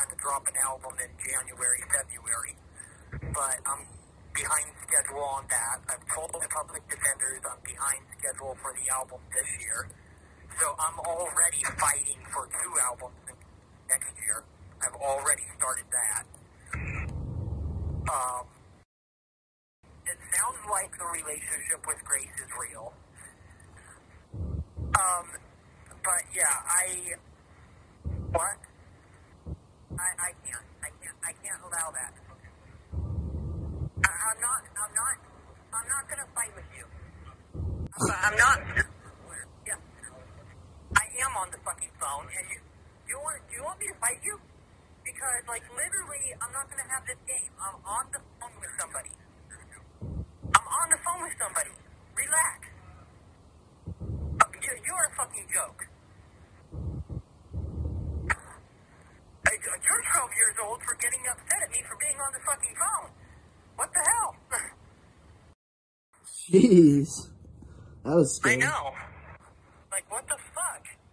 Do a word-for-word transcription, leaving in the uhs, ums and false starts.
trying to drop an album in January, February, but I'm behind schedule on that. I've told the Public Defenders I'm behind schedule for the album this year, so I'm already fighting for two albums next year. I've already started that. Um, it sounds like the relationship with Grace is real. Um, but yeah, I, what? I, I can't, I can't, I can't allow that. I, I'm not, I'm not, I'm not gonna fight with you. I'm not, yeah, I am on the fucking phone, and you, you want, do you want me to fight you? Because, like, literally, I'm not gonna have this game. I'm on the phone with somebody. I'm on the phone with somebody. Relax. You, you're a fucking joke. You're twelve years old for getting upset at me for being on the fucking phone. What the hell? Jeez. That was scary. I know. Like, what the fuck?